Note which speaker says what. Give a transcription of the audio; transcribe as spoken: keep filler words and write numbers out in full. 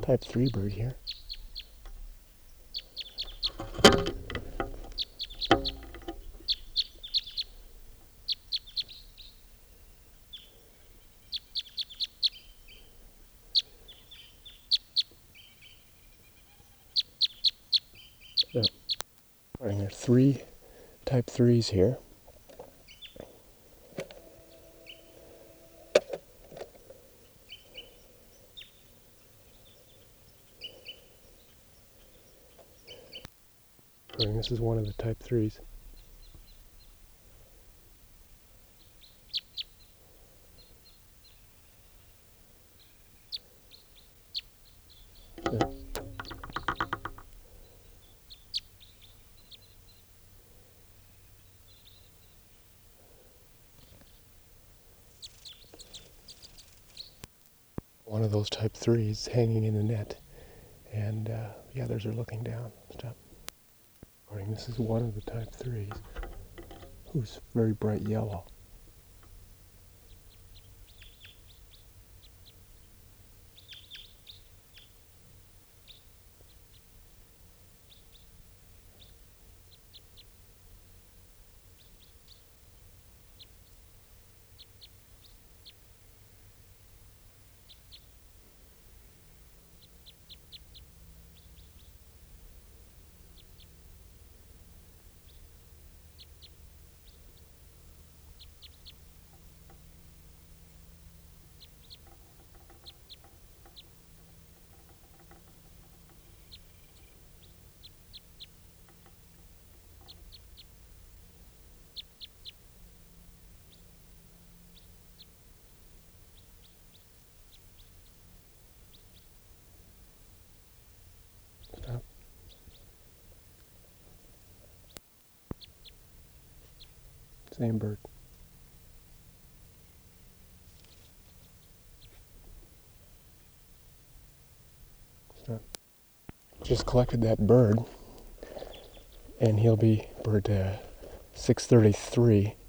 Speaker 1: type three bird here. So, there are three type threes here. And this is one of the type threes. Yeah. One of those type threes hanging in the net, and uh, the others are looking down. Stop. This is one of the type threes, who's very bright yellow. Stop. Same bird. Stop. Just collected that bird, and he'll be bird uh, six thirty-three.